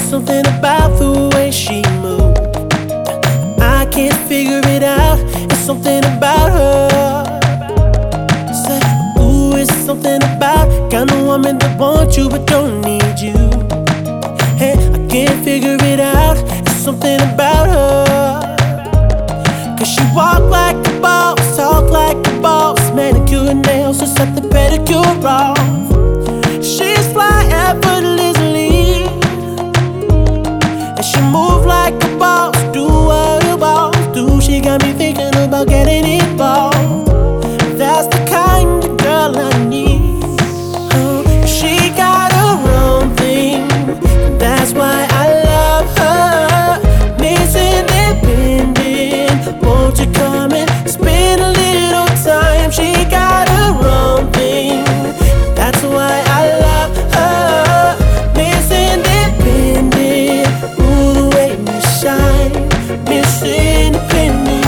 something about the way she moves. I can't figure it out. It's something about her. Say, ooh, it's something about kind of woman that wants you but don't need you. Hey, I can't figure it out. It's something about her. Cause she walk like a boss, talk like a boss, manicure and nails, just set the pedicure off. She's fly effortlessly, and she move like a boss, do what a boss do. She got me thinking about getting involved. That's the kind of girl I need. She got her own thing, that's why I love her. Miss Independent, won't you come and spend a little time? She got her own thing, that's why I love her. Miss Independent, ooh, the way you shine. Miss Independent,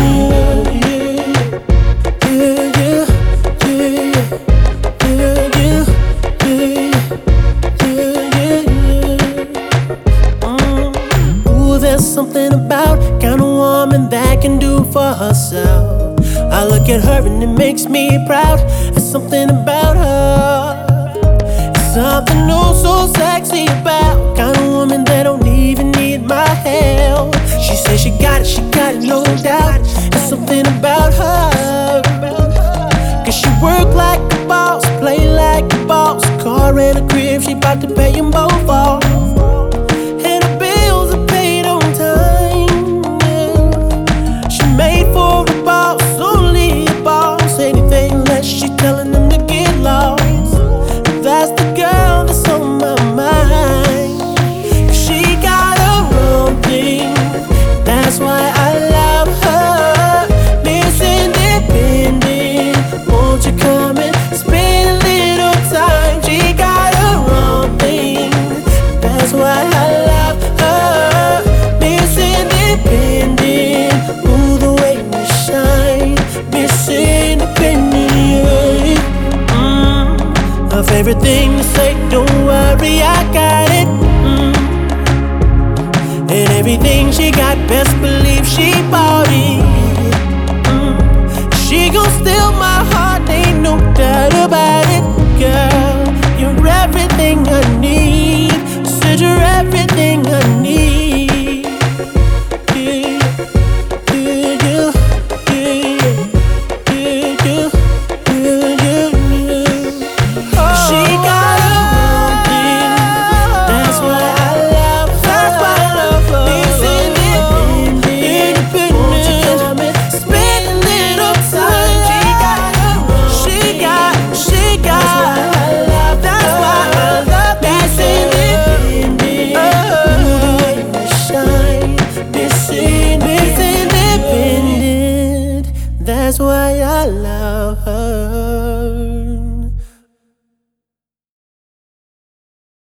yeah, yeah, yeah, yeah, yeah, yeah. Ooh, there's something about kind of woman that can do for herself. I look at her and it makes me proud. There's something about her. It's something oh so sexy about kind of woman that don't even need my help. She says she got it, no doubt. There's something about her. Cause she work like a boss, play like a boss. Car and a crib, she bout to pay them both off. And her bills are paid on time, yeah. She made for a boss, only a boss. Anything less, she telling them to get lost. That's the girl that's on my mind. She got her own thing, that's why I love her. Miss Independent, won't you come and spend a little time? She got her own thing, that's why I love her. Miss Independent, ooh, the way you shine. Miss Independent, her favorite thing to say, don't worry, I got it. And everything she got, best believe she bought.